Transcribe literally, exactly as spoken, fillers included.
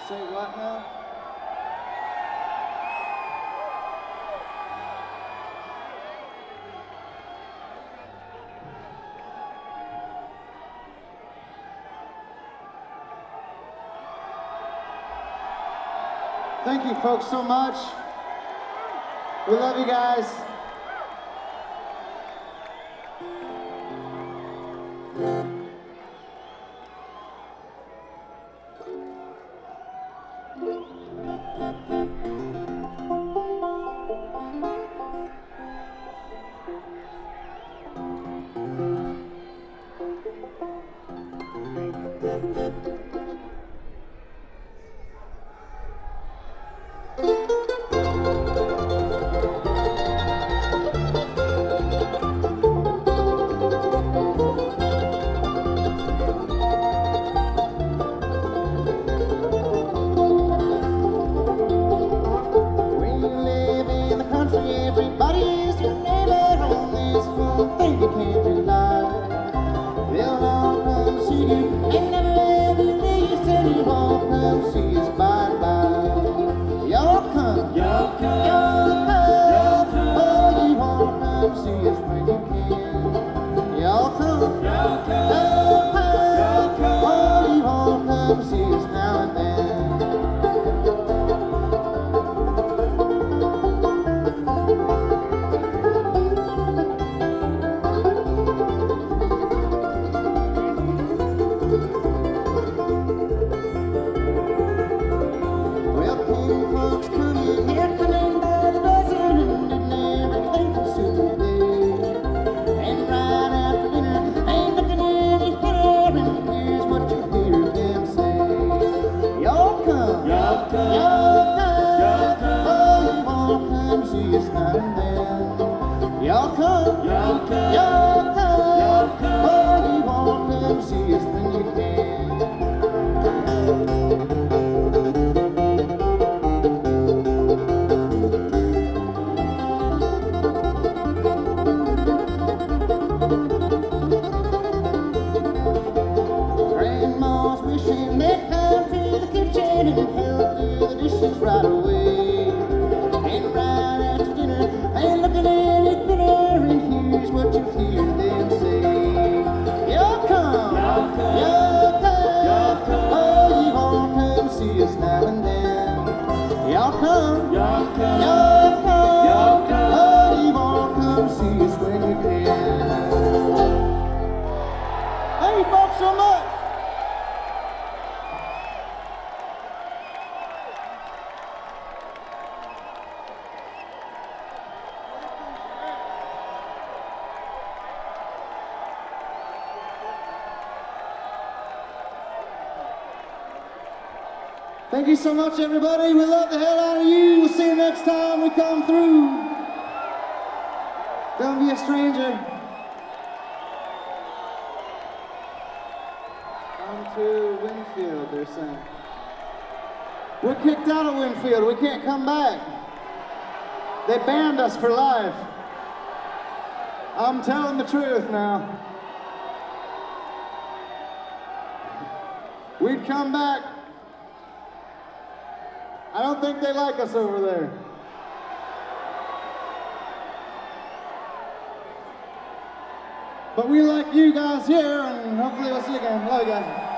Say what now? Thank you folks so much. We love you guys. Everybody's your neighbor on this one thing you can't deny. They'll all come see you and never ever leave till you all come see us bye bye. Y'all come, y'all come, y'all come, oh you all come see us when you can. Y'all come, y'all come, y'all come, oh you all come see us now and then. Y'all come, y'all come, y'all come, y'all come, oh, you won't come see us when you can. Grandma's wishing they'd come to the kitchen and help do the dishes right away. And right after dinner, ain't looking at it bitter, and here's what you hear them say. Y'all come, y'all come, y'all come, y'all come, oh, you won't come see us now and then. Y'all come, y'all come, y'all come, y'all come, oh, you won't come see us when you can. Thank you folks so much. Thank you so much, everybody. We love the hell out of you. We'll see you next time we come through. Don't be a stranger. Come to Winfield, they're saying. We're kicked out of Winfield. We can't come back. They banned us for life. I'm telling the truth now. We'd come back. I don't think they like us over there. But we like you guys here, and hopefully we'll see you again. Love you guys.